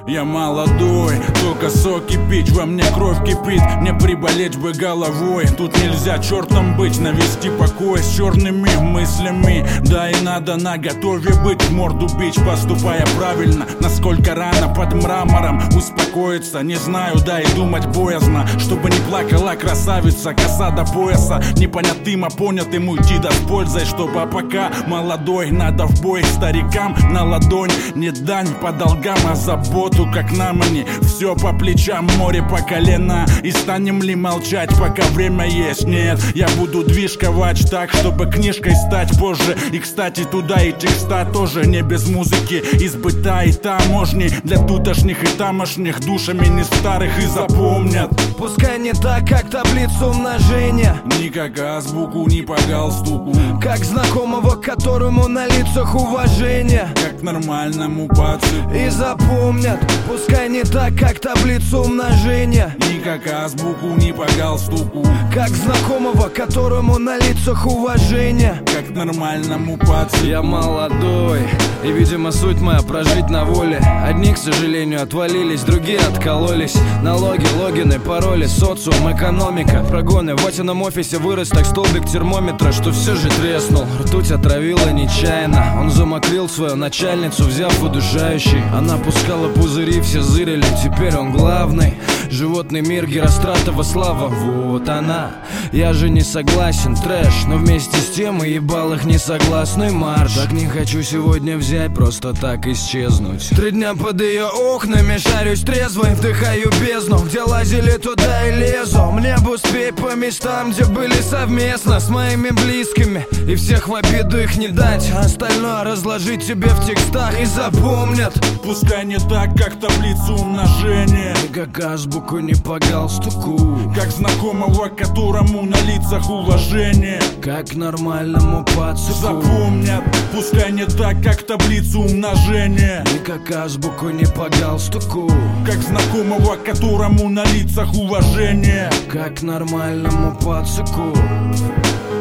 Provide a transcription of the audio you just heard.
Я молодой, только соки пить, во мне кровь кипит, не приболеть бы головой. Тут нельзя чертом быть, навести покой с черными мыслями. Да и надо наготове быть, в морду бить, поступая правильно. Насколько рано под мрамором успокоиться, не знаю, да и думать боязно. Чтобы не плакала красавица, коса до пояса, непонятым, а понятым уйти да с пользой. Чтобы пока молодой, надо в бой старикам на ладонь. Не дань по долгам, а заботу, как нам они. Все по плечам, море по колено. И станем ли молчать, пока время есть? Нет, я буду движ ковать так, чтобы книжкой стать позже. И, кстати, туда и текста тоже не без музыки. Из быта и таможни для тутошних и тамошних, душами не старых и запомнят. Пускай не так, как таблицу умножения, ни как азбуку, ни по галстуку, как знакомого, к которому на лицах уважение, как к нормальному пацану. И запомнят, пускай не так, как таблицу умножения, ни как азбуку, ни по галстуку, как знакомого, к которому на лицах уважение, как к нормальному пацану. Я молодой, и, видимо, суть моя прожить на воле. Одни, к сожалению, отвалились, другие откололись. Налоги, логины, пароли, социум, экономика, прогоны. В Ватином офисе вырос так столбик термометра, что все же треснул. Ртуть отравила нечаянно. Он замокрил свою начальницу, взяв удушающий. Она пускала пузыри, все зырили, теперь он главный. Животный мир, Геростратова слава, вот она. Я же не согласен, трэш, но вместе с тем и ебал их несогласный марш. Так не хочу сегодня взять, просто так исчезнуть. 3 дня под ее окнами шарюсь трезвый, вдыхаю бездну, где лазили, туда и лезу. Мне бы успеть по местам, где были совместно с моими близкими, и всех в обиду их не дать, а остальное разложить тебе в текстах. И запомнят, пускай не так, как таблицу умножения, и как азбуку, не по галстуку, как знакомого, которому на лицах уважение, как к нормальному пацаку. Запомнят, пускай не так, как таблицу умножения, и как азбуку, не по галстуку, как знакомого, которому на лицах уважение, как к нормальному пацаку.